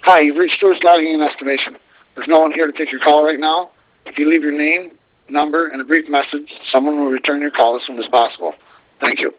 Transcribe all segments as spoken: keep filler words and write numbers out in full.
Hi, you've reached Stewart's Logging and Estimation. There's no one here to take your call right now. If you leave your name, number, and a brief message, someone will return your call as soon as possible. Thank you.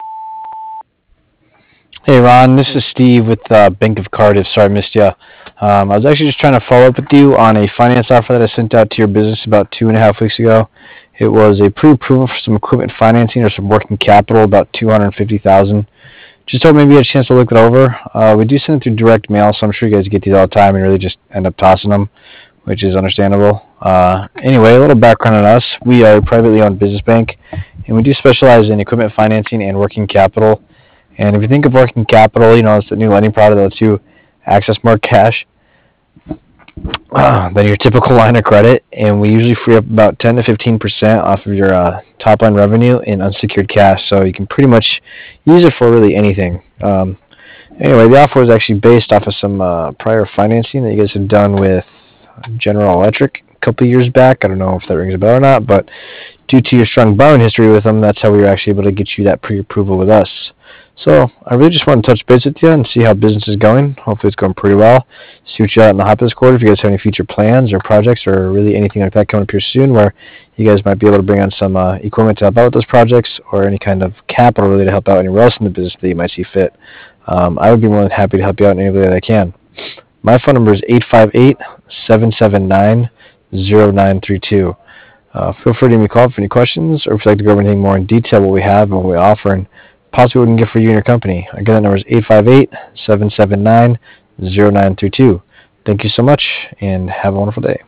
Hey Ron, this is Steve with uh, Bank of Cardiff. Sorry I missed you. Um, I was actually just trying to follow up with you on a finance offer that I sent out to your business about two and a half weeks ago. It was a pre-approval for some equipment financing or some working capital, about two hundred fifty thousand dollars. Just hope maybe you had a chance to look it over. Uh, we do send it through direct mail, so I'm sure you guys get these all the time and really just end up tossing them, which is understandable. Uh, anyway, a little background on us. We are a privately owned business bank, and we do specialize in equipment financing and working capital. And if you think of working capital, you know, it's the new lending product that lets you access more cash uh, than your typical line of credit. And we usually free up about ten to fifteen percent off of your uh, top line revenue in unsecured cash. So you can pretty much use it for really anything. Um, anyway, the offer was actually based off of some uh, prior financing that you guys had done with General Electric a couple years back. I don't know if that rings a bell or not, but due to your strong borrowing history with them, that's how we were actually able to get you that pre-approval with us. So I really just want to touch base with you and see how business is going. Hopefully it's going pretty well. See what you got in the hop this quarter. If you guys have any future plans or projects or really anything like that coming up here soon where you guys might be able to bring on some uh, equipment to help out with those projects or any kind of capital really to help out anywhere else in the business that you might see fit, um, I would be more than happy to help you out in any way that I can. My phone number is eight five eight, seven seven nine, zero nine three two. Uh, feel free to give me a call for any questions or if you'd like to go over anything more in detail what we have and what we offer and possibly what we can get for you and your company. Again, that number is eight five eight, seven seven nine, zero nine three two. Thank you so much and have a wonderful day.